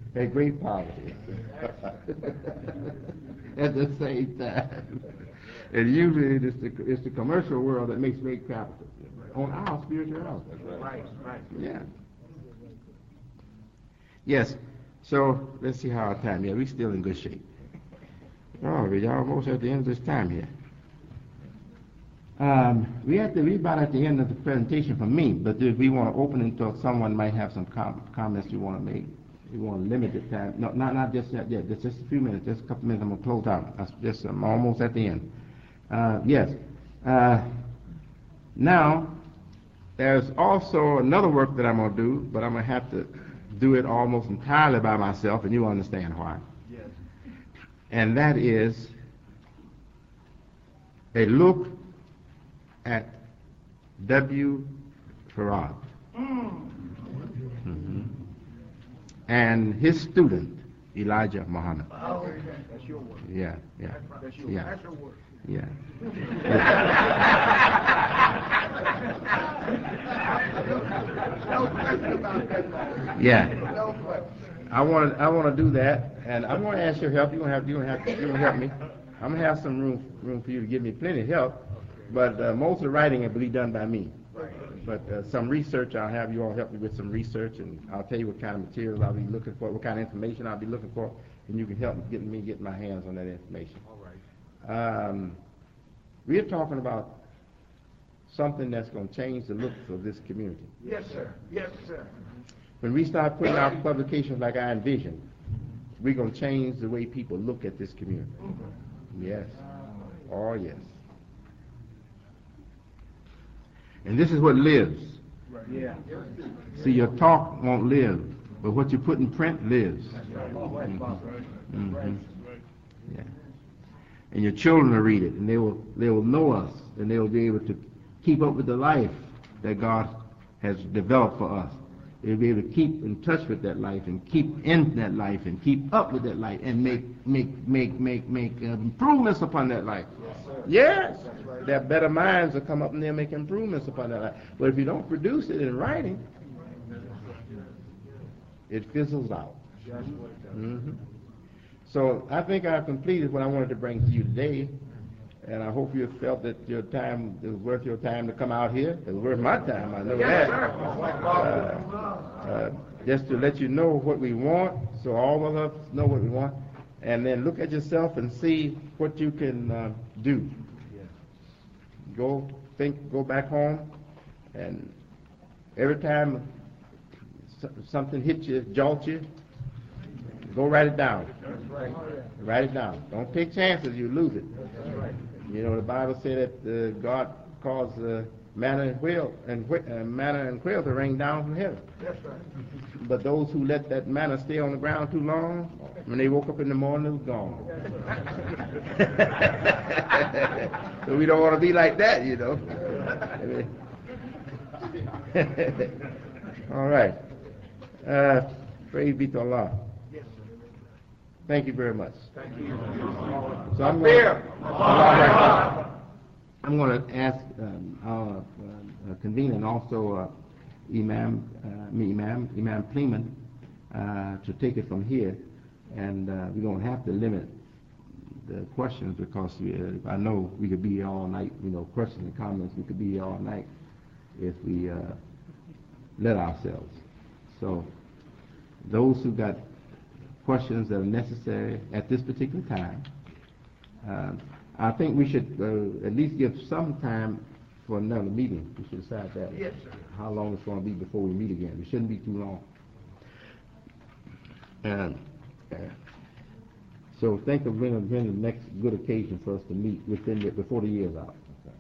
and great poverty at the same time. And usually it's the commercial world that makes great capital on our spiritual health. Right, right. Yeah. Yes. So let's see how our time. Yeah, we're still in good shape. Oh, we're almost at the end of this time here. We about at the end of the presentation for me, but if we want to open it until someone might have some comments you want to make, we want to limit the time. No, not just that yet. Just a few minutes, just a couple minutes. I'm gonna close out. I'm almost at the end. Yes. Now, there's also another work that I'm gonna do, but I'm gonna have to do it almost entirely by myself, and you understand why. Yes. And that is a look at W. Farad and his student Elijah Muhammad. Oh, that's your work. Yeah, yeah, That's your, yeah, that's your work. yeah. No question about that. Yeah. No question. I want to do that, and I'm going to ask your help. You're going to help me. I'm going to have some room for you to give me plenty of help, but most of the writing will be done by me. But some research, I'll have you all help me with some research, and I'll tell you what kind of materials I'll be looking for, what kind of information I'll be looking for, and you can help me get my hands on that information. All right. We're talking about something that's going to change the looks of this community. Yes, sir. Yes, sir. When we start putting out publications like I Envision, we're going to change the way people look at this community. Yes. Oh, yes. And this is what lives. Yeah. See, your talk won't live, but what you put in print lives. Yeah. And your children will read it, and they will know us, and they will be able to keep up with the life that God has developed for us. They'll be able to keep in touch with that life, and keep in that life, and keep up with that life, and make improvements upon that life. Yes, their better minds will come up and they'll make improvements upon that life. But if you don't produce it in writing, it fizzles out. So I think I've completed what I wanted to bring to you today, and I hope you felt that your time, it was worth your time to come out here. It was worth my time, I know that. Just to let you know what we want, so all of us know what we want, and then look at yourself and see what you can do. Go back home, and every time something hits you, jolts you, go write it down. Write it down. Don't take chances, you lose it. You know, the Bible said that God caused manna and quail to rain down from heaven. But those who let that manna stay on the ground too long, when they woke up in the morning, it was gone. So we don't want to be like that, you know. All right. Praise be to Allah. Thank you very much. Thank you. So I'm going to ask our convener and also Imam Pleeman to take it from here, and we don't have to limit the questions because I know we could be here all night. You know, questions and comments, we could be here all night if we let ourselves. So those who got questions that are necessary at this particular time, I think we should at least give some time for another meeting. We should decide that. Yes, sir. How long it's going to be before we meet again. It shouldn't be too long. So think of when the next good occasion for us to meet before the year's out.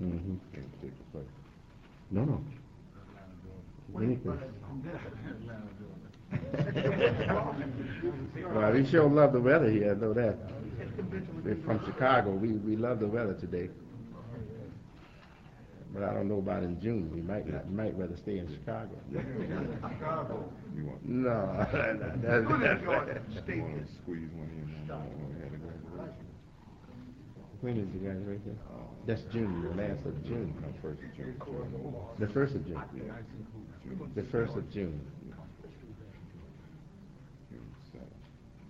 No. Anything. Well, we sure love the weather here, I know that. We're from Chicago. We love the weather today. But I don't know about in June. We might rather stay in Chicago. No. Squeeze one in. When is the graduation? That's June, the last of June. No, 1st of June. The 1st of June. The 1st of June.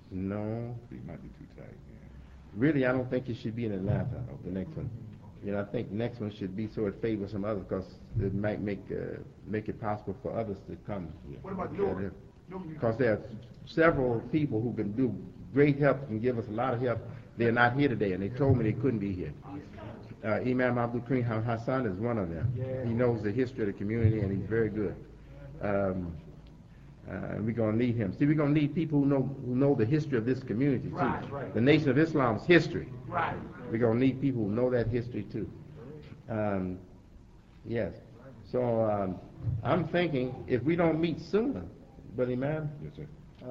No, It might be too tight, yeah. really, I don't think it should be in Atlanta, the next one. You know, I think the next one should be so it favors some others, because it might make it possible for others to come. What about Newark? Newark, Because there are several people who can do great help and give us a lot of help. They're not here today, and they told me they couldn't be here. Imam Abdul Karim Hassan is one of them. He knows the history of the community, and he's very good. We're going to need him. See, we're going to need people who know the history of this community, too. Right. The Nation of Islam's history. right. We're going to need people who know that history, too. Yes. So I'm thinking, if we don't meet sooner, Brother Imam, Yes, sir.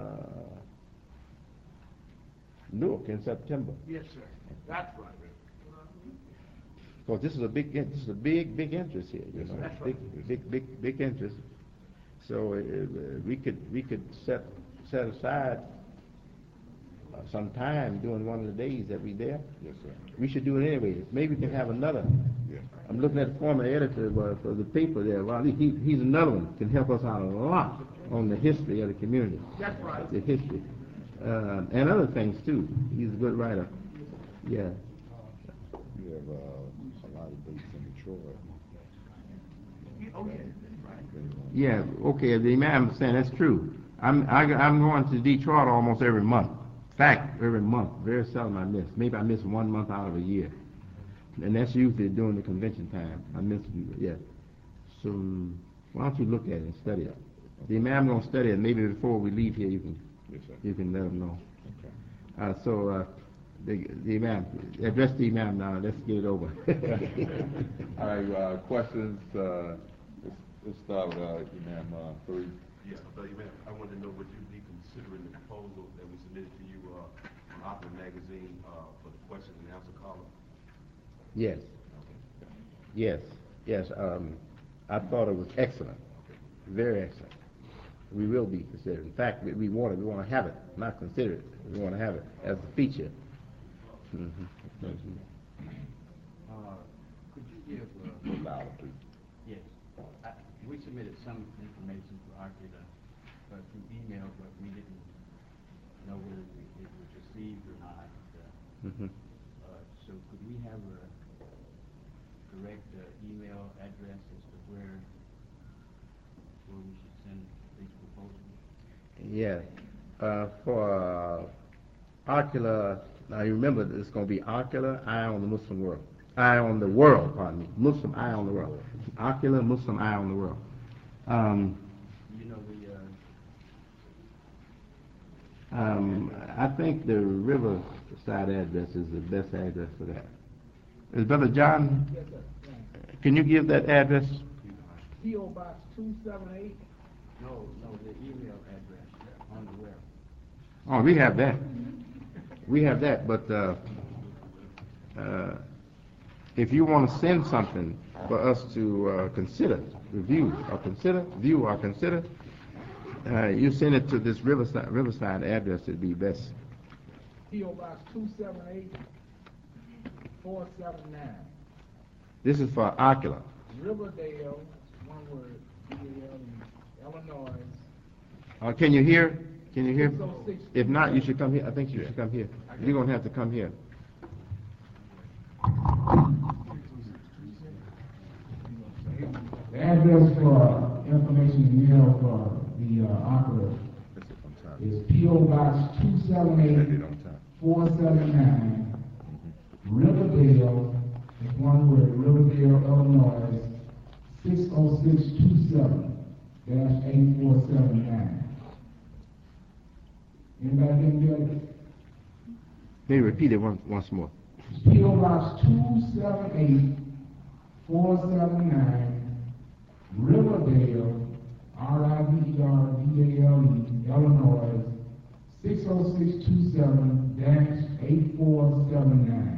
Newark in September. Yes, sir. That's right. Because this is a big interest here. You know, That's big interest. So we could set aside some time during one of the days that we there. Yes, sir. We should do it anyway. Maybe we can have another. Yeah. I'm looking at the former editor for the paper there. Well, he's another one. Can help us out a lot on the history of the community. That's right. The history. And other things too. He's a good writer. Yeah. You have a lot of dates in Detroit. Oh, yeah. Yeah, okay, the Imam is saying that's true. I'm going to Detroit almost every month. In fact, every month. Very seldom I miss. Maybe I miss 1 month out of a year. And that's usually during the convention time. I miss, yeah. So why don't you look at it and study it? The Imam going to study it. Maybe before we leave here you Yes, sir. can let him know. Okay. The Imam, address the Imam now. Let's get it over. All right, questions? Let's start with Imam Fareed. Yeah, Brother Imam, I wanted to know would you be considering the proposal that we submitted to you on Opera Magazine for the question and answer column? Yes. Yes. I thought it was excellent. Very excellent. We will be considered. In fact, we want to have it, not consider it. We want to have it as a feature. Could you give, A little louder, please. yes, we submitted some information to Arcata through email, but we didn't know whether it was received or not. So could we have a correct email address as to where we should send these proposals? Yeah. For Ocular, now you remember it's going to be Ocular, Eye on the Muslim World. Eye on the World, pardon me. Muslim Eye on the World. Ocular, Muslim Eye on the World. You know, I think the Riverside address is the best address for that. Is Brother John, Yes, sir. can you give that address? P.O. Box 278. no, the email address on the web. Oh, we have that. We have that, but if you want to send something for us to consider, view or consider, you send it to this Riverside address. It'd be best. P.O. Box 278 479. This is for Ocular. Riverdale, one word, D-A-L-E, Illinois. Can you hear? Can you hear? 606. If not, you should come here. I think you should come here. You're going to have to come here. The address for information email for the opera That's it on time. is P.O. Box That's it 278 on time. 479, Riverdale, it's one word, Riverdale, Illinois, 60627-8479. Anybody can get it? Maybe repeat it once more. P.O. Box 278 479, Riverdale, Riverdale, Illinois, 60627-8479.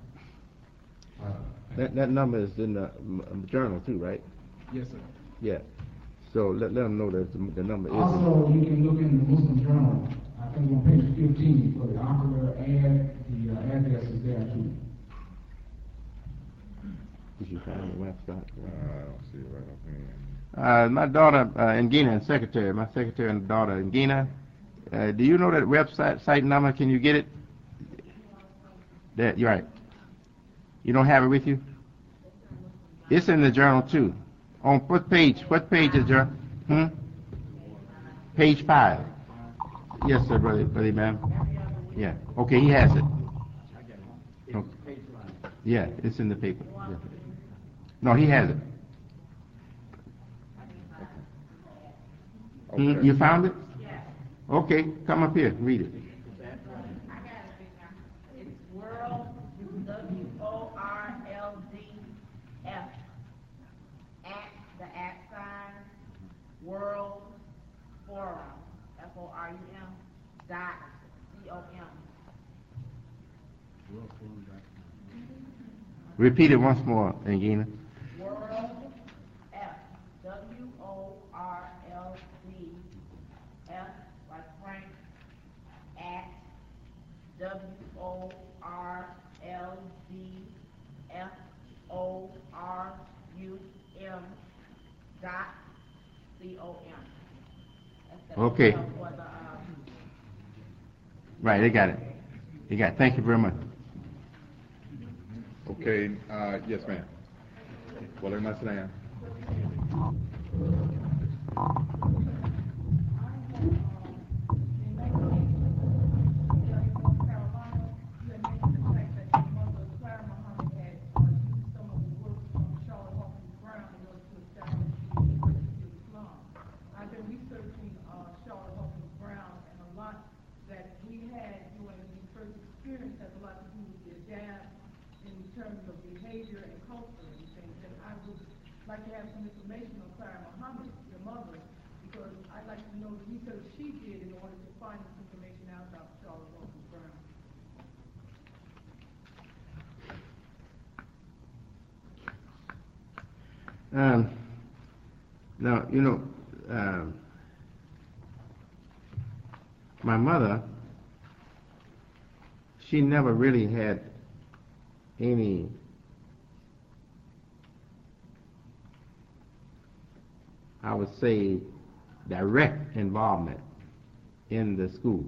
That number is in the journal too, right? Yes, sir. Yeah. So let them know that the number is. Also, you can look in the Muslim Journal, I think on page 15, for the opera ad, the address is there too. Did you find the website? I don't see it right offhand. My daughter, Ngina, and secretary, my secretary and daughter, Ngina, Do you know that website site number? Can you get it? That you're right. You don't have it with you? It's in the journal too. On what page? What page is there? Page 5. Yes, sir, brother, ma'am. Yeah. Okay, he has it. Okay. Yeah, it's in the paper. Yeah. No, he has it. You found it? Okay, come up here, read it. It's World, WORLDF, World Forum, FORUM, .com. Repeat it once more, Angina. World, WORLDF, like Frank, at WORLDFORUM.com. Okay. Right, they got it. They got it. Thank you very much. Okay, yes, ma'am. Well, everybody sit down. I've been researching Charlotte Hawkins Brown, and a lot that we had during the first experience has a lot to do with the adapt in terms of behavior and culture and things. And I would like to have some information on Clara Muhammad, your mother, because I'd like to know the research she did in order to find this information out about Charlotte Hawkins Brown. Now, you know, my mother, she never really had any I would say direct involvement in the school.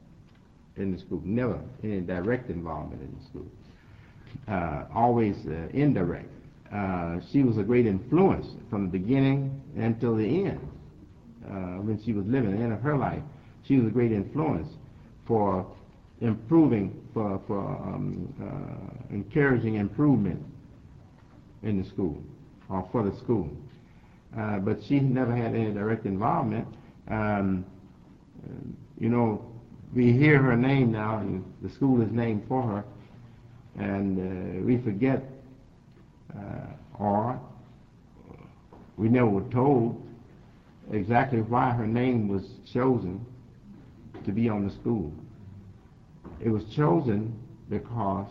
Never any direct involvement in the school. Always indirect. She was a great influence from the beginning until the end. When she was living the end of her life, she was a great influence for improving, for encouraging improvement in the school, or for the school. But she never had any direct involvement. You know, we hear her name now, and the school is named for her, and we forget, or we never were told exactly why her name was chosen to be on the school. It was chosen because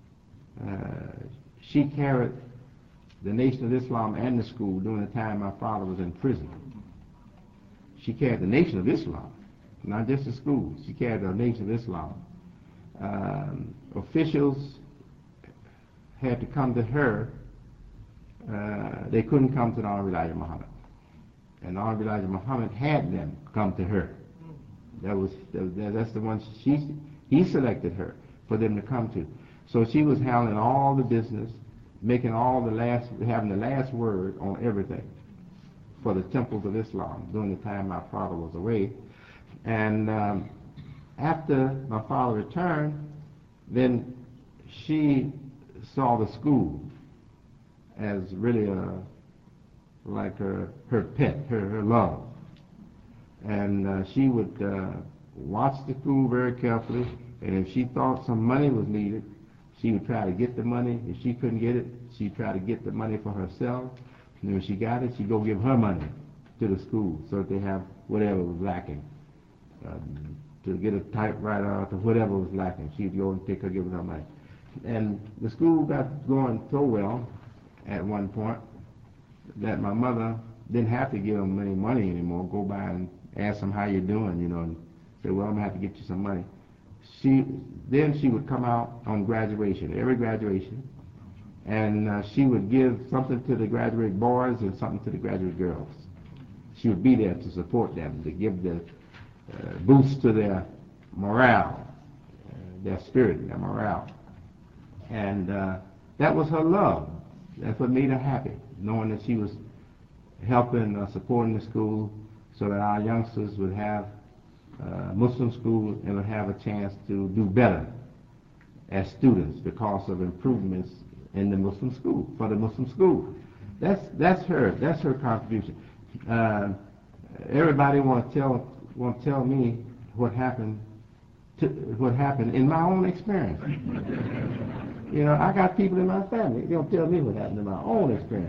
she carried the Nation of Islam and the school during the time my father was in prison. She carried the Nation of Islam, not just the school. She carried the Nation of Islam. Officials had to come to her. They couldn't come to the Honorable Elijah Muhammad. And the Honorable Elijah Muhammad had them come to her. That's the one he selected her for them to come to. So she was handling all the business, making having the last word on everything for the temples of Islam during the time my father was away. And after my father returned, then she saw the school as really like her pet, her love. And she would watch the school very carefully, and if she thought some money was needed, she would try to get the money. If she couldn't get it, she'd try to get the money for herself. And when she got it, she'd go give her money to the school so that they have whatever was lacking. To get a typewriter or whatever was lacking, she'd go and give her money. And the school got going so well at one point that my mother didn't have to give them any money anymore. Go by and ask them how you doing, you know, and say, well, I'm going to have to get you some money. Then she would come out on graduation, every graduation, and she would give something to the graduate boys and something to the graduate girls. She would be there to support them, to give the boost to their morale, their spirit, their morale. And that was her love. That's what made her happy, knowing that she was helping, supporting the school so that our youngsters would have Muslim school and would have a chance to do better as students because of improvements in the Muslim school, for the Muslim school. That's her contribution. Everybody want to tell me what happened in my own experience. You know, I got people in my family. They don't tell me what happened in my own experience.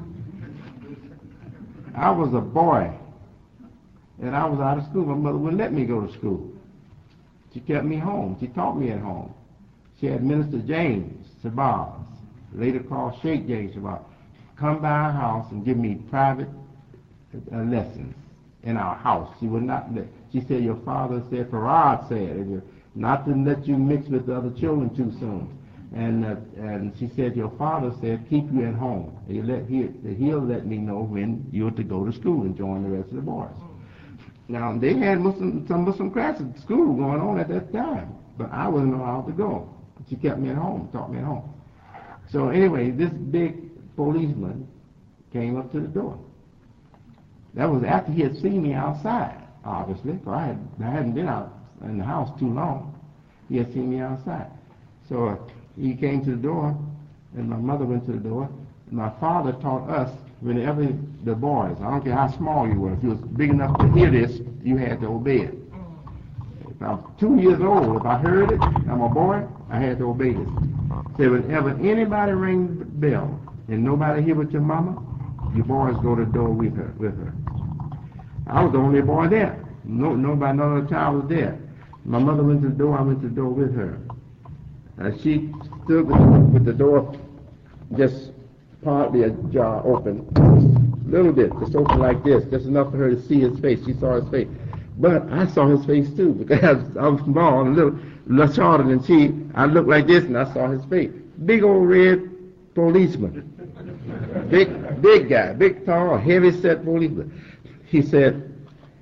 I was a boy, and I was out of school. My mother wouldn't let me go to school. She kept me home. She taught me at home. She had Minister James Shabazz, later called Sheikh James Shabazz, come by our house and give me private lessons in our house. She would not let. She said, your father said, Farad said, not to let you mix with the other children too soon. And she said, your father said, keep you at home. He'll let me know when you're to go to school and join the rest of the boys. Now, they had some Muslim classes at school going on at that time, but I wasn't allowed to go. She kept me at home, taught me at home. So anyway, this big policeman came up to the door. That was after he had seen me outside, obviously, because I hadn't been out in the house too long. He had seen me outside. So he came to the door, and my mother went to the door. And my father taught us, whenever the boys, I don't care how small you were, if you was big enough to hear this, you had to obey it. If I was 2 years old, if I heard it, I'm a boy, I had to obey this. So whenever anybody rang the bell and nobody here with your mama, you boys go to the door with her. I was the only boy there. Nobody, no other child was there. My mother went to the door, I went to the door with her. She stood with the door just partly ajar open, a little bit, just open like this, just enough for her to see his face. She saw his face. But I saw his face too, because I was small and a little shorter than she. I looked like this and I saw his face. Big old red policeman. Big guy, big, tall, heavy-set policeman. He said,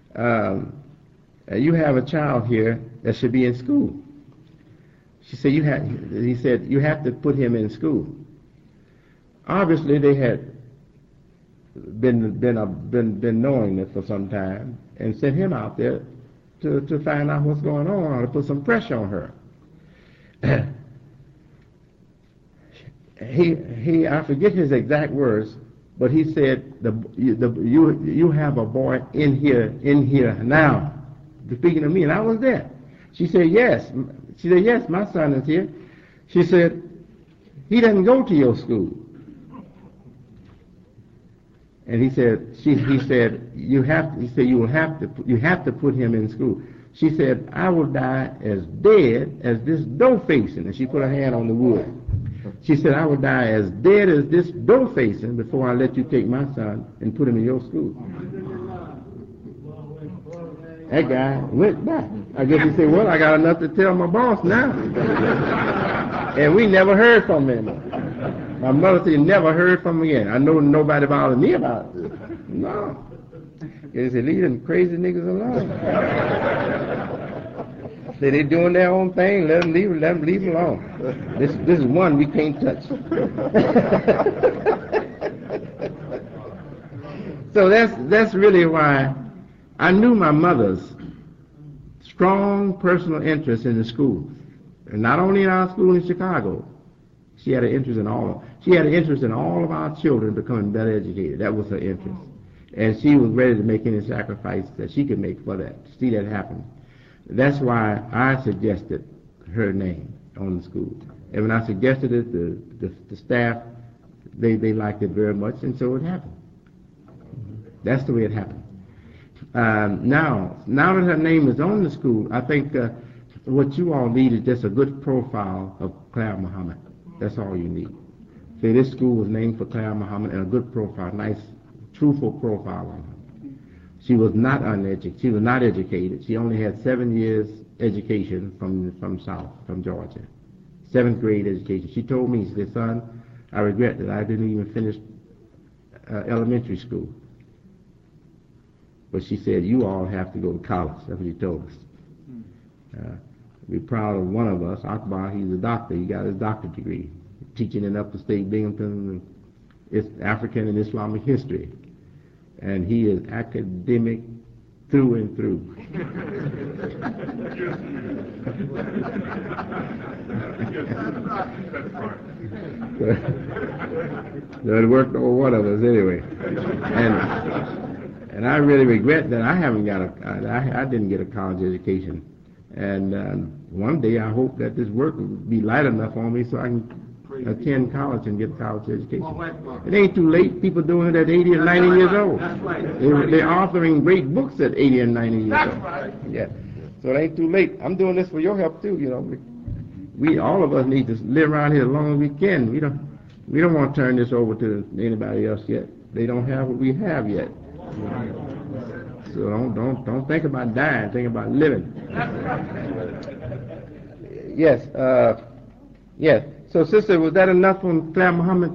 you have a child here that should be in school. He said, you have to put him in school. Obviously, they had been knowing it for some time and sent him out there to find out what's going on, or to put some pressure on her. I forget his exact words, but he said, you have a boy in here now. Speaking of me, and I was there. She said, yes. She said, yes, my son is here. She said, he doesn't go to your school. And he said, you have to put him in school. She said, I will die as dead as this door facing. And she put her hand on the wood. She said, I will die as dead as this door facing before I let you take my son and put him in your school. That guy went back. I guess he said, well, I got enough to tell my boss now. And we never heard from him. My mother said, never heard from him again. I know nobody bothered me about it. No. They said, leave them crazy niggas alone. Say they doing their own thing, let them leave them alone. This is one we can't touch. So that's really why I knew my mother's strong personal interest in the schools, and not only in our school in Chicago. She had an interest in all of our children becoming better educated. That was her interest, and she was ready to make any sacrifice that she could make for that. To see that happen. That's why I suggested her name on the school, and when I suggested it, the staff they liked it very much, and so it happened. That's the way it happened. Now that her name is on the school, I think what you all need is just a good profile of Claire Muhammad. That's all you need. See, this school was named for Claire Muhammad, and a good profile, nice, truthful profile on her. She was not uneducated. She was not educated. She only had 7 years education from Georgia. 7th grade education. She told me, she said, son, I regret that I didn't even finish elementary school. But she said, you all have to go to college. That's what she told us. We're proud of one of us, Akbar. He's a doctor. He got his doctorate degree, teaching in upstate Binghamton. It's African and Islamic history. And he is academic through and through. So it worked over one of us anyway. And I really regret that I haven't got I didn't get a college education. And one day I hope that this work will be light enough on me so I can attend college and get a college education. It ain't too late. People doing it at 80 and 90 years old. They're authoring great books at 80 and 90 years old. Yeah. So it ain't too late. I'm doing this for your help too, you know. We all of us need to live around here as long as we can. We don't want to turn this over to anybody else yet. They don't have what we have yet. So don't think about dying. Think about living. Yes. Yes. So, sister, was that enough from Claire Muhammad?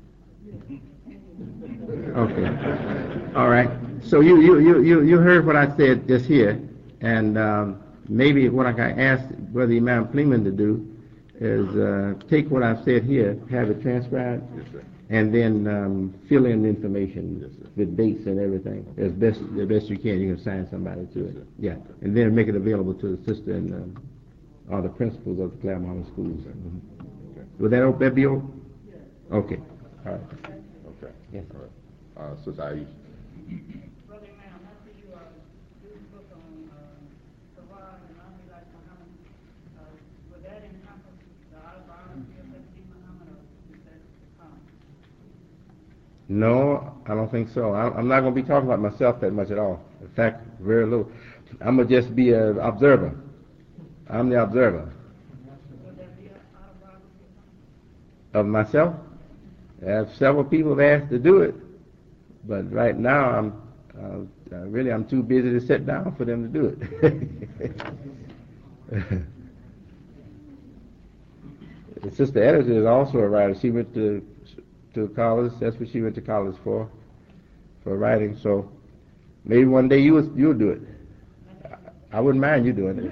Okay. All right. So you heard what I said just here, and maybe what I got asked Brother Imam Fleeman to do is take what I've said here, have it transcribed, Yes, sir. and then fill in the information with dates and everything the best you can. You can assign somebody to it. Yeah, and then make it available to the sister and or the principals of the Claire Muhammad schools. Mm-hmm. Would that be okay? Okay. All right. Okay. Yes. All right. Sister Aisha. Brother Imam, after you do the book on Quran and Ahmed like Muhammad, would that encompass the autobiography of Sayyidina Muhammad, or is that to come? No, I don't think so. I'm not going to be talking about myself that much at all. In fact, very little. I'm going to just be an observer. I'm the observer. Would that be an autobiography Of myself? I have several people have asked to do it, but right now I'm too busy to sit down for them to do it. The sister editor is also a writer. She went to college. That's what she went to college for writing. So maybe one day you'll do it. I wouldn't mind you doing it.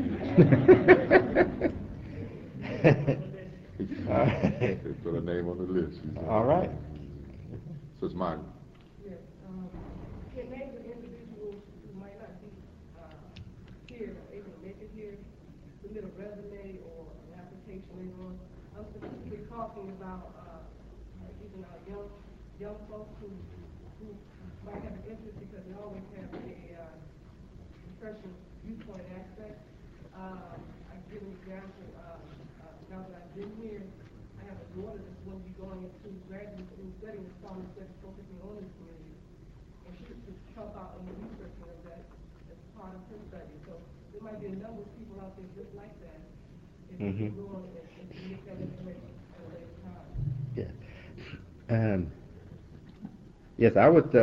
They put a name on the list. All right. Sister Martin. Yes, can maybe individuals who might not be here or able to make it here submit a resume or an application later on? I'm specifically talking about even our young folks who might have an interest because they always have a professional viewpoint aspect. I give an example. Now that I've been here, I have a daughter that's going to be going into graduate school studying Islamic studies focusing on this community. And she could help out in the researching of that as part of her study. So there might be a number of people out there just like that. If you go on and make that information at a later time. Yeah. Yes, I would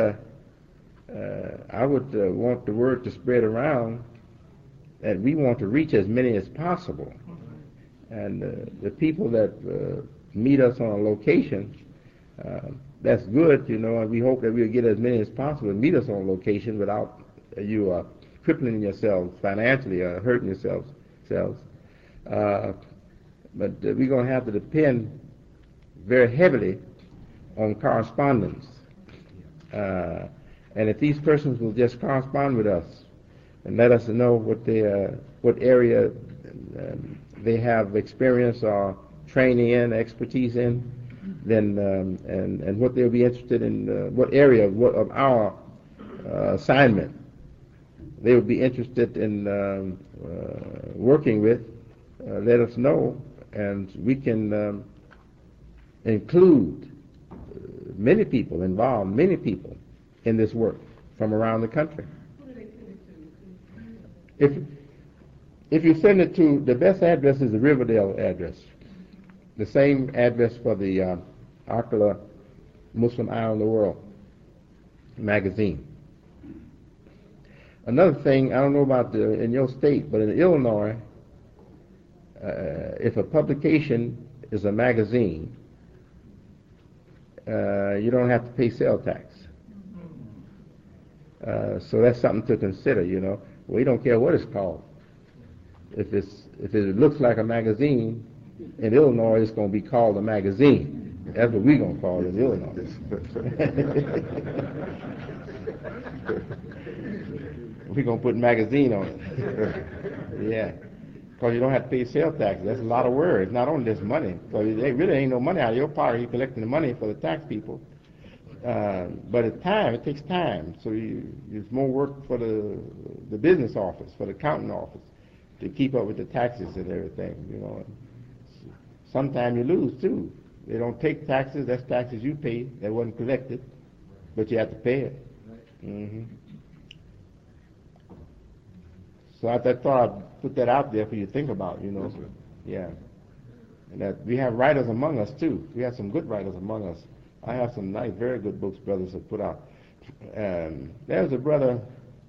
want the word to spread around that we want to reach as many as possible. And the people that meet us on a location, that's good, you know, and we hope that we'll get as many as possible and meet us on a location without you crippling yourselves financially or hurting yourselves. But we're going to have to depend very heavily on correspondence. And if these persons will just correspond with us and let us know what area they have experience or training in, expertise in, then and what they'll be interested in, what area of our assignment they would be interested in working with, let us know, and we can include many people in this work from around the country. Who do they send it to? If you send it to, the best address is the Riverdale address, the same address for the Akala Muslim Eye on the World magazine. Another thing, I don't know about in your state, but in Illinois, if a publication is a magazine, you don't have to pay sales tax. So that's something to consider, you know. We don't care what it's called. If it looks like a magazine, in Illinois, it's going to be called a magazine. That's what we're going to call it in Illinois. We're going to put magazine on it. Yeah. Because you don't have to pay sales taxes. That's a lot of work. It's not only just money. So there really ain't no money out of your pocket. You're collecting the money for the tax people. But it's time. It takes time. So it's more work for the business office, for the accounting office, to keep up with the taxes and everything, you know. Sometimes you lose, too. They don't take taxes. That's taxes you pay that wasn't collected, but you have to pay it. Mm-hmm. So I thought I'd put that out there for you to think about, you know. Yeah. And that we have writers among us, too. We have some good writers among us. I have some nice, very good books brothers have put out. There's a brother,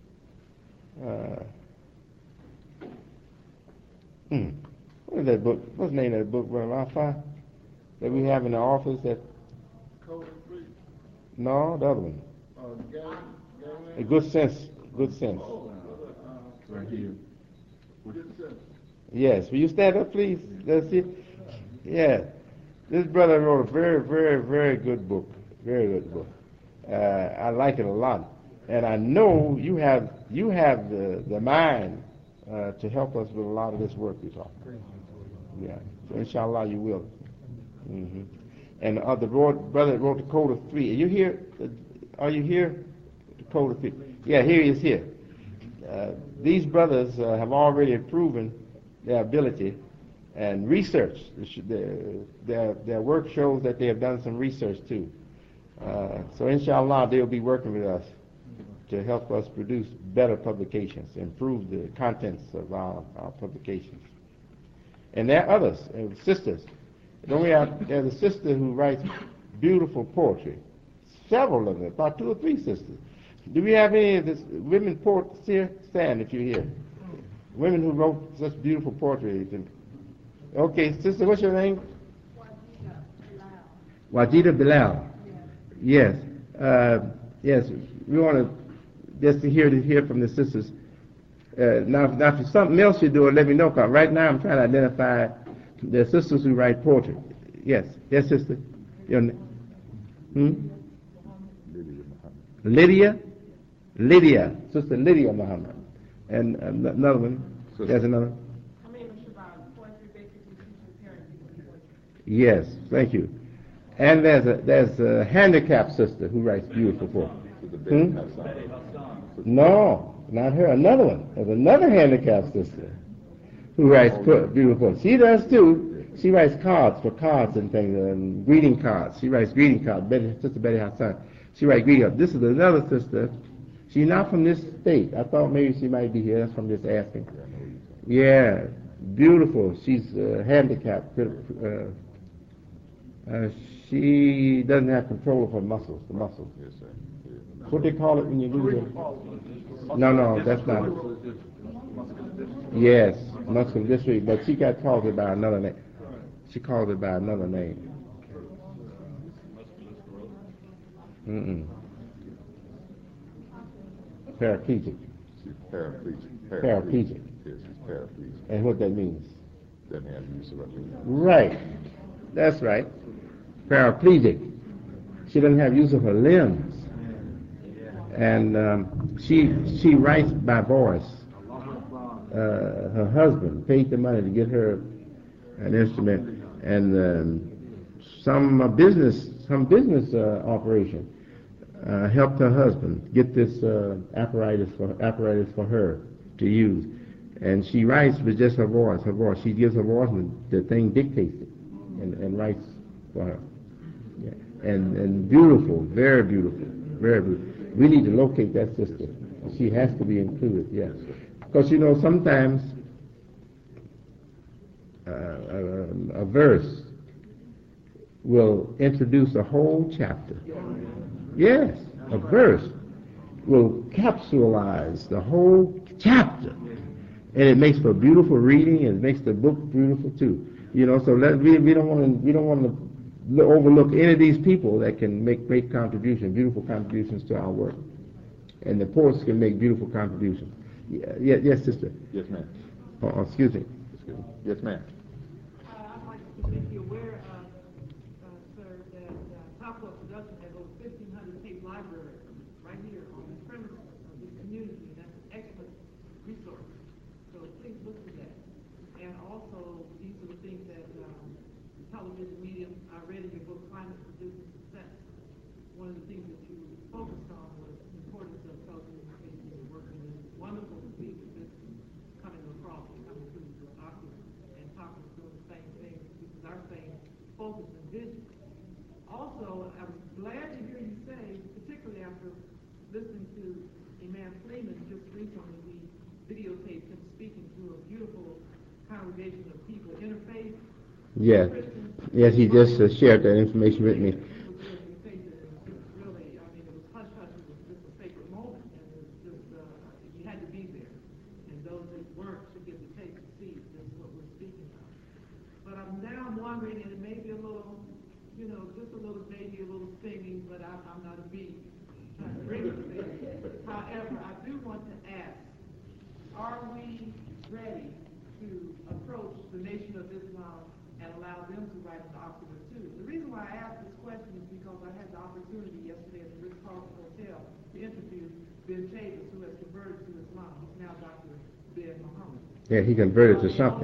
what is that book? What's the name of that book, Brother Rafa? That we have in the office that... Code of Free. No, the other one. A Good Sense. Good Sense. Right here. Good sense. Yes. Will you stand up, please? Let's see. Yeah. This brother wrote a very, very, very good book. Very good book. I like it a lot. And I know you have the mind to help us with a lot of this work we're talking about. Yeah. So inshallah you will. Mm-hmm. And the brother that wrote the Code of Three. Are you here? Are you here? The Code of Three. Yeah, here he is here. These brothers have already proven their ability and research. Their work shows that they have done some research too. So inshallah they'll be working with us to help us produce better publications, improve the contents of our publications. And there are others, sisters. There's a sister who writes beautiful poetry. Several of them, about 2 or 3 sisters. Do we have any of this women poets here? Stand if you're here. Women who wrote such beautiful poetry. Okay, sister, what's your name? Wajida Bilal. Yes. Yes, we want to just to hear from the sisters. Now if there's something else you're doing, let me know. Cause right now I'm trying to identify the sisters who write poetry. Yes. Yes, sister. Your name? Lydia? Lydia. Sister Lydia Muhammad. And another one. There's another. My name is Shabbat. Poetry basically teaches parenting poetry. Yes, thank you. And there's a handicapped sister who writes beautiful poetry. No, not her. Another one. There's another handicapped sister who writes beautiful poetry. She does too. She writes cards for cards and things, and greeting cards. She writes greeting cards. Sister Betty Hassan. She writes greeting cards. This is another sister. She's not from this state. I thought maybe she might be here. That's from just asking. Yeah, beautiful. She's handicapped. She doesn't have control of her muscles, the muscles. Yes, sir. Yeah. What they call it when you lose your... No, that's not it. Yes, muscular dystrophy, but she calls it by another name. She calls it by another name. Paraplegic. She's paraplegic. Paraplegic. Yes, she's paraplegic. And what that means? Doesn't have use of her limbs. Right. That's right. Paraplegic. She doesn't have use of her limbs. And she writes by voice. Her husband paid the money to get her an instrument, and some business operation helped her husband get this apparatus for her to use. And she writes with just her voice. She gives her voice, and the thing dictates it, and writes for her. Yeah. And beautiful, very beautiful, very beautiful. We need to locate that sister. She has to be included. Yes, because you know sometimes a verse will introduce a whole chapter. Yes, a verse will capsulize the whole chapter. And it makes for beautiful reading, and it makes the book beautiful too. You know, so we don't want to overlook any of these people that can make great contributions, beautiful contributions to our work. and the poets can make beautiful contributions. Yes, sister. Yes, ma'am. Excuse me. Excuse me. Yes, ma'am. I'd like to make you aware, sir, that Topwell Production has over 1,500 tape library right here on the premises of this community, and that's an excellent resource. So please look at that. And also, these are the things that the television medium, I read in your book, Climate Producing Success. One of the things that you focused on was the importance of television and working with wonderful people coming across and coming through the document, and talking through the same thing, because our same focus and vision. Also, I'm glad to hear you say, particularly after listening to Imam Freeman just recently, we videotaped him speaking to a beautiful congregation of people, interfaith. Yes. Yes, he just shared that information with me. Really, I mean, it was hush hush. It was just a sacred moment, and it was just you had to be there. And those that weren't should get the taste to see this is what we're speaking of. But I'm wondering, and it may be a little, just a little maybe a little stinging, but I'm not a bee trying to bring it there. However, I do want to ask, are we ready to approach the Nation of Islam and allow them to write an document too? The reason why I ask this question is because I had the opportunity yesterday at the Ritz-Carlton Hotel to interview Ben Chavis, who has converted to Islam. He's now Dr. Ben Muhammad. Yeah, he converted to something.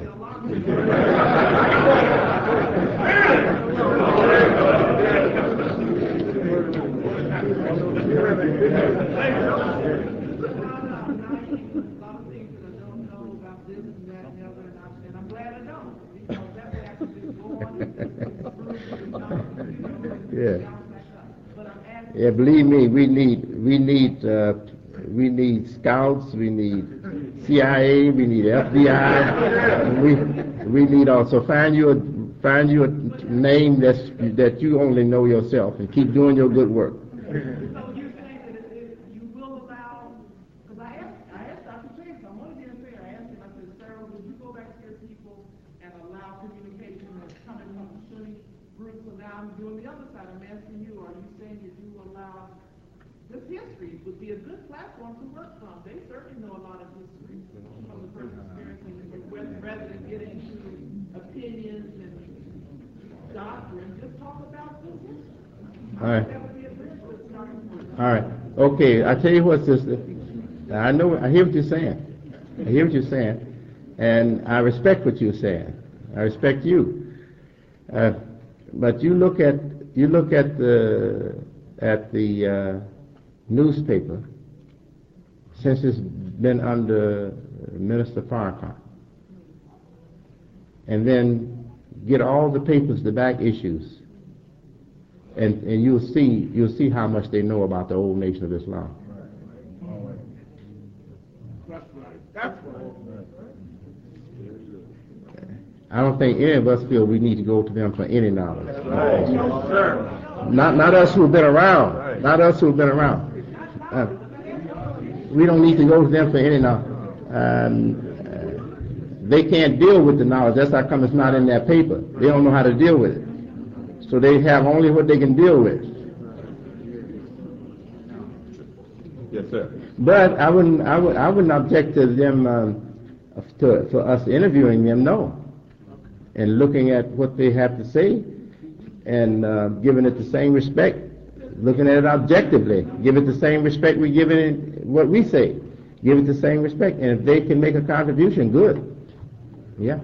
Yeah. Yeah, believe me, we need scouts, we need CIA, we need FBI, we need also find you a name that you only know yourself, and keep doing your good work. So you're saying that you will allow, because I asked Dr. Chase, I wanted to say, I asked him, I said, Sarah, would you go back to your people and allow communication that's coming from the Sunni groups? So now I'm doing the other side. I'm asking you, are you saying that you allow this history would be a good platform to work from? They certainly know a lot of history from the personal experience, and rather than get into opinions and doctrine, just talk about this history. All right. That would be a good starting point. All right. Okay, I tell you what, sister. I hear what you're saying. I hear what you're saying, and I respect what you're saying. I respect you. But you look at the newspaper since it's been under Minister Farrakhan, and then get all the papers, the back issues, and you'll see how much they know about the old Nation of Islam. I don't think any of us feel we need to go to them for any knowledge. Not us who've been around. Not us who've been around. We don't need to go to them for any knowledge. They can't deal with the knowledge. That's how come it's not in their paper. They don't know how to deal with it. So they have only what they can deal with. Yes, sir. But I wouldn't object to them for us interviewing them, no, and looking at what they have to say and giving it the same respect, looking at it objectively, give it the same respect we give it what we say, give it the same respect, and if they can make a contribution, good. Yeah.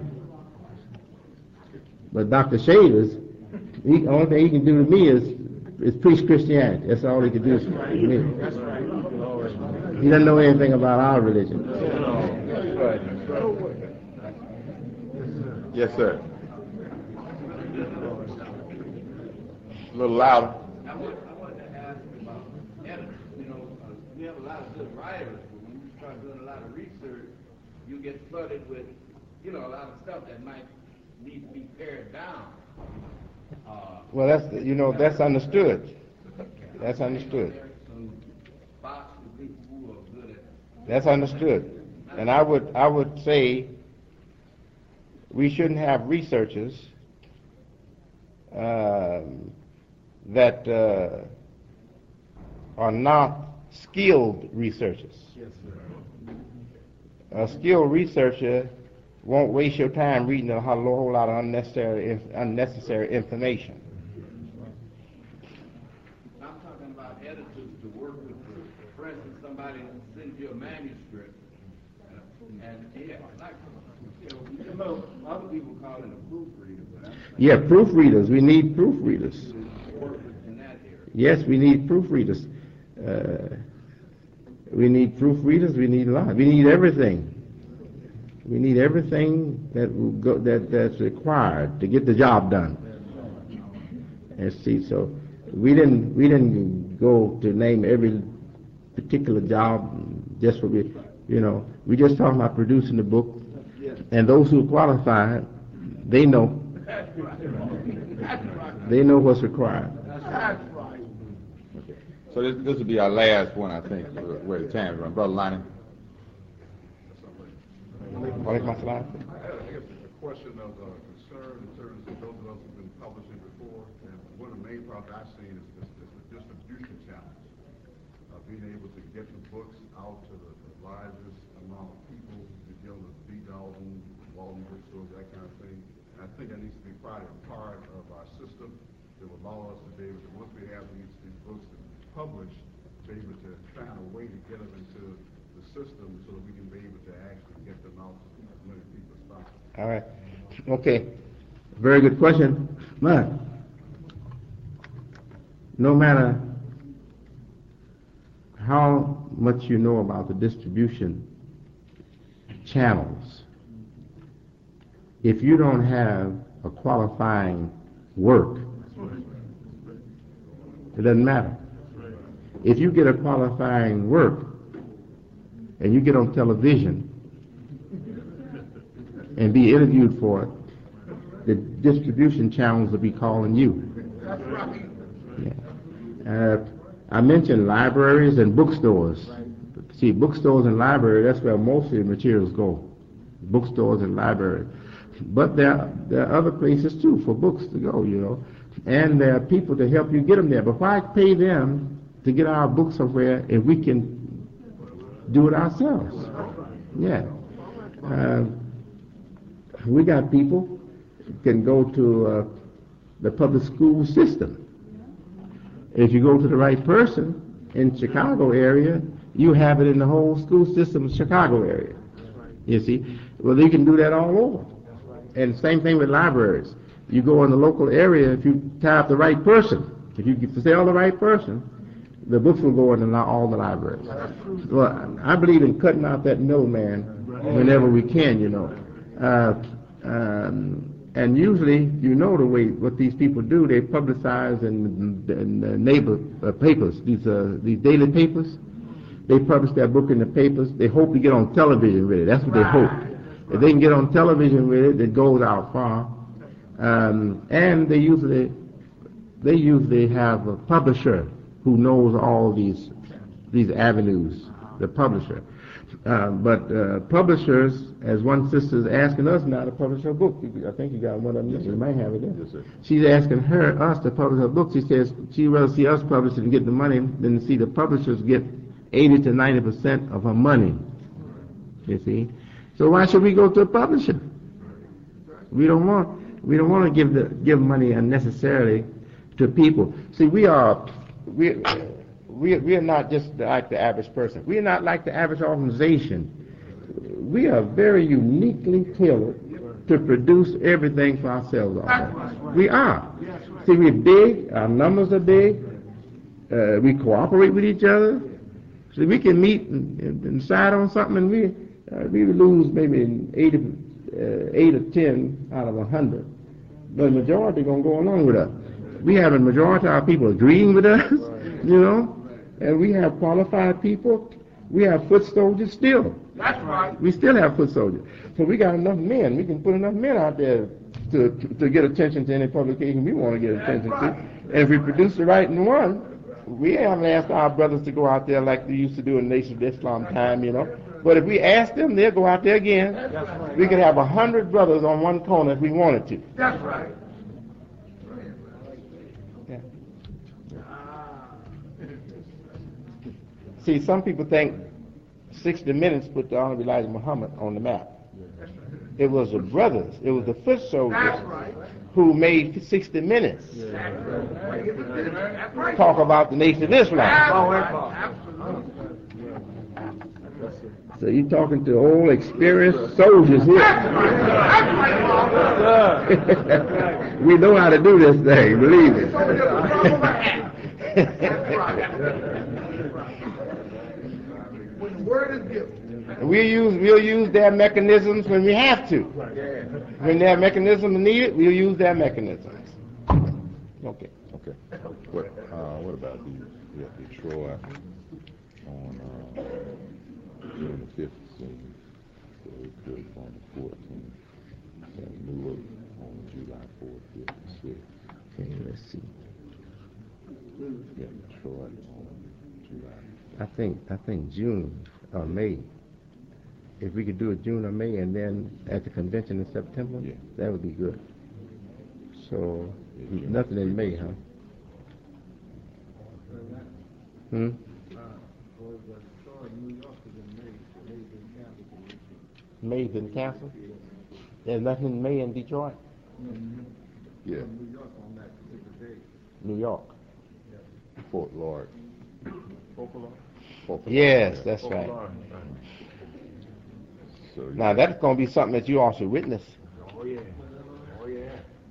But Dr. Shavers, the only thing he can do to me is preach Christianity. That's all he can do to me. That's right. He doesn't know anything about our religion. Yes, sir. A little louder. I wanted to ask about editors. We have a lot of good writers, but when you start doing a lot of research, you get flooded with, a lot of stuff that might need to be pared down. Well, that's understood. That's understood. That's understood. And I would say we shouldn't have researchers that are not skilled researchers. A skilled researcher won't waste your time reading a whole lot of unnecessary information. I'm talking about editors to work with, for instance, somebody sends you a manuscript, and yeah, like, you know, other people call it a proofreader, but I'm Yeah, proofreaders. We need proofreaders. work in that area. Yes, we need proofreaders. We need proofreaders. We need a lot. We need everything. We need everything that's required to get the job done. And see, so we didn't go to name every particular job just for we just talking about producing the book, and those who are qualified, they know. They know what's required. So this will be our last one, I think, where the time's run. Brother Lonnie. What is my slide? I guess a question of concern in terms of those of us who've been publishing before, and one of the main problems I've seen is the distribution challenge. Being able to get the books out to the largest amount of people, dealing with B. Dalton, Walden bookstores, that kind of thing. And I think that needs to be part of our system that will allow us to be able to, once we have these books published, be able to find a way to get them into the system so that we can be able to actually get them out to as many people as possible. All right. Okay. Very good question. But no matter how much you know about the distribution channels, if you don't have a qualifying work, it doesn't matter. If you get a qualifying work and you get on television and be interviewed for it, the distribution channels will be calling you. Yeah. I mentioned libraries and bookstores. See, bookstores and libraries, that's where most of the materials go. Bookstores and libraries. But there are other places too for books to go, And there are people to help you get them there. But why pay them to get our books somewhere if we can do it ourselves? Yeah. We got people who can go to the public school system. If you go to the right person in Chicago area, you have it in the whole school system of Chicago area. You see? Well, you can do that all over. And same thing with libraries. You go in the local area, if you tap the right person, if you tell the right person, the books will go in all the libraries. Well, I believe in cutting out that middleman whenever we can, And usually, the way what these people do, they publicize in the neighbor papers, these daily papers. They publish their book in the papers. They hope to get on television with it. That's what they hope. If they can get on television with it, it goes out far. And they usually have a publisher who knows all these avenues, the publisher. But publishers, as one sister is asking us now to publish her book. I think you got one of them. You might have it there. Yes, sir. She's asking us to publish her book. She says she'd rather see us publish it and get the money than to see the publishers get 80 to 90% of her money. You see? So why should we go to a publisher? We don't want to give money unnecessarily to people. See, we are not just like the average person. We are not like the average organization. We are very uniquely tailored to produce everything for ourselves. We are. See, we're big. Our numbers are big. We cooperate with each other. See, we can meet and decide on something, and we lose maybe 8 or 10 out of 100. But the majority are going to go along with us. We have a majority of our people agreeing with us, and we have qualified people. We have foot soldiers still. That's right. We still have foot soldiers. So we got enough men. We can put enough men out there to get attention to any publication we want to get attention to. And if we produce the right one, we haven't asked our brothers to go out there like they used to do in Nation of Islam time, But if we ask them, they'll go out there again. Right. We could have 100 brothers on one corner if we wanted to. That's right. See, some people think 60 Minutes put the Honorable Elijah Muhammad on the map. It was the brothers, it was the foot soldiers who made 60 Minutes talk about the Nation of Islam. So you're talking to old experienced soldiers here. We know how to do this thing, believe me. When the word is given. We'll use their mechanisms when we have to. When their mechanisms are needed, we'll use their mechanisms. Okay. Okay. What about Detroit on June the 15th? So we could on the 14th. And Newark on July 4th, 5th, and 6th. Okay, let's see. Yeah, Detroit on July. I think June or May. If we could do it June or May, and then at the convention in September, Yeah. that would be good. So Yeah. nothing in May, huh? Hmm. May's been canceled. There's nothing in May in Detroit. Yeah, New York. Fort Lord. Fort Yes, Lord, that's right. So, Now that's going to be something that you all should witness. Oh, yeah. Oh, yeah.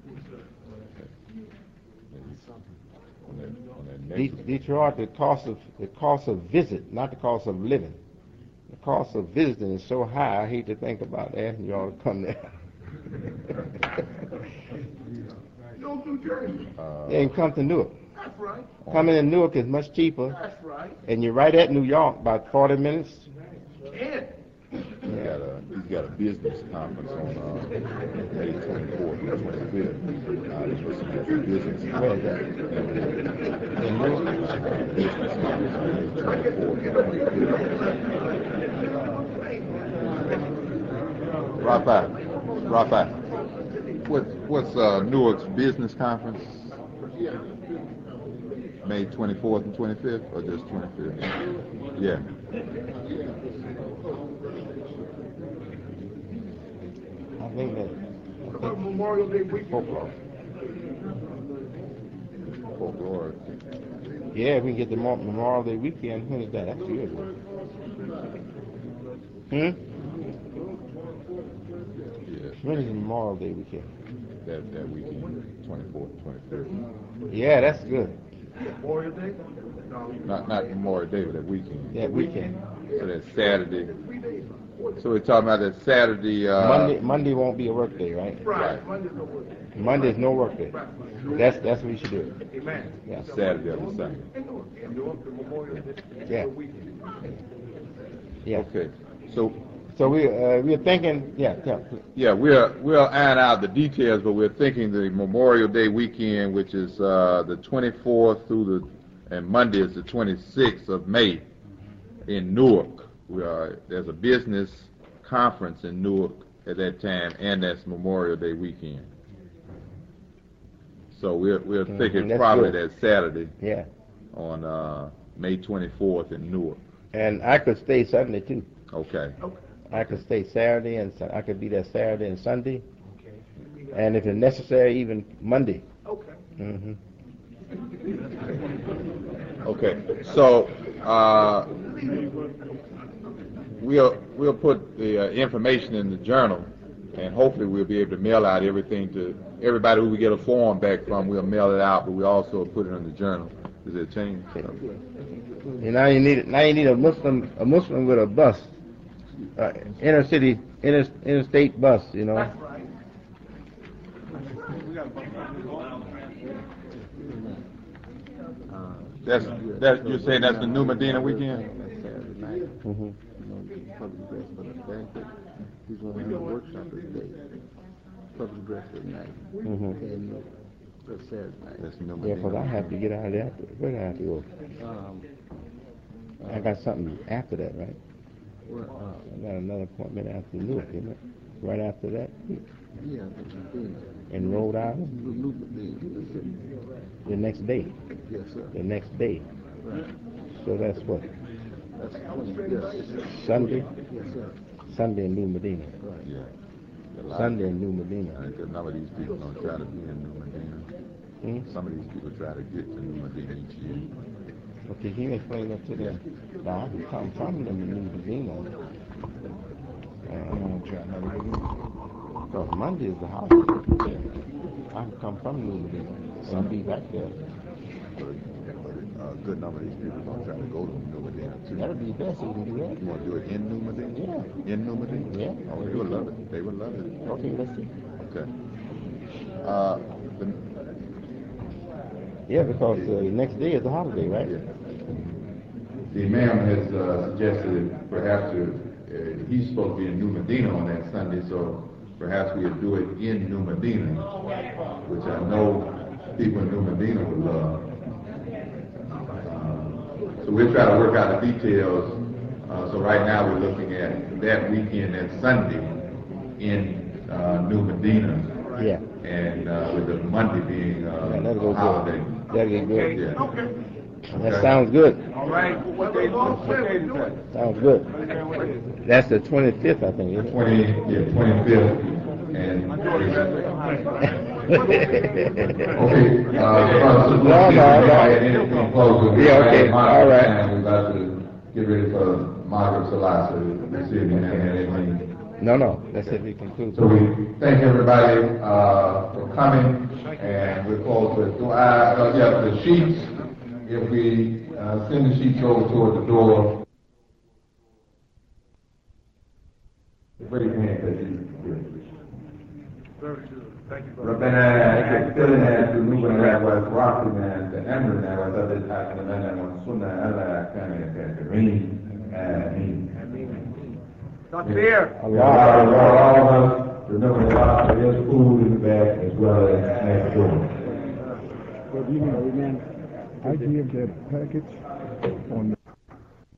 on that next Detroit, the cost of visit, not the cost of living. The cost of visiting is so high. I hate to think about asking you all to come there. No New Jersey. And come to Newark. That's right. Coming in Newark is much cheaper, That's right. and you're right at New York, about 40 minutes. And he's got a business conference on May 24th and 25th. This was a business Where is that? In Newark? business conference on May 24th and 25th. Rafa, what's Newark's business conference? May 24th and 25th, or just 25th? Yeah. I think that. what about Memorial Day weekend? Folklore. Yeah, we can get the Memorial Day weekend. When is that? That's good. Yeah, When is the Memorial Day weekend? that weekend, 24th, 25th. Yeah, that's good. Memorial Day? No. Not Memorial Day, but that weekend. That weekend. So that's Saturday. So we're talking about that Saturday. Monday won't be a work day, right? Right. Monday's no work. Monday is no work day. That's what we should do. Amen. Yeah. Saturday or Sunday. And the Memorial Day Yeah. weekend. Yeah. Okay. So So we're thinking. Yeah. yeah, we'll iron out the details, but we're thinking the Memorial Day weekend, which is the 24th through and Monday is the 26th of May in Newark. There's a business conference in Newark at that time, and that's Memorial Day weekend. So we're thinking that's probably good. that Saturday Yeah. on May 24th in Newark. And I could stay Sunday too. Okay. I could stay Saturday and I could be there Saturday and Sunday, Okay. and if it's necessary, even Monday. Okay. Mm-hmm. Okay. So we'll put the information in the journal, and hopefully we'll be able to mail out everything to everybody who we get a form back from. We'll mail it out, but we also put it in the journal. Is it changed? And now you need a Muslim with a bus, interstate bus, you know. That's right. That's you're saying that's the New Medina weekend? Mm-hmm. Public address for the banquet. He's going to have a workshop this day. Public address at night. Mm-hmm. And that's Saturday night. That's New Yeah, Medina. 'cause I have to get out of there. Where do I have to go? I got something after that, right? Well, I got another appointment after Newark, isn't it? Right after that, yeah, that's Medina. in Rhode Island, New Medina. the next day. Yes, sir. The next day. Right. So that's what? Yes. Sunday, Yes, sir. Sunday in New Medina. Yeah. A lot- Sunday in New Medina. Because none of these people don't try to be in New Medina. Hmm? Some of these people try to get to New Medina each year. Okay, can you explain that to them? Now, I can come from them in New Medina. Because Monday is the holiday. I can come from New Medina and be back there. But a good number of these people don't try to go to New Medina too. That'll be best if we can do that. You want to do it in New Medina? Yeah. In New Medina? Yeah. Oh, they would love it. They would love it. Okay, let's see. Okay. The, Yeah, because the next day is the holiday, right? The imam has suggested that perhaps he's supposed to be in New Medina on that Sunday, so perhaps we'll do it in New Medina, which I know people in New Medina would love. So we'll try to work out the details. So right now we're looking at that weekend, that Sunday, in New Medina. Yeah. And with the Monday being That'll go holiday. good. That'll get good. Yeah. That Okay. sounds good. All right, what day is that? Sounds good. That's the 25th, I think, isn't it? 25th, and okay. No. Yeah, okay, all right. We're about to get ready for Margaret Salasa this evening, and No, that's it, we conclude. so we thank everybody for coming, and we're close to the sheets. If we send the sheets over toward the door. Raise your hand, please. Very good, thank you. ربنا اغفر لنا ذنوبنا واسرافنا بامرنا وثبت اقدامنا وانصرنا على كان الكافرين امين. Dr. Beer. Allah, all of us remember that there is food in the bag as well as next door. Good evening, amen. I give that package on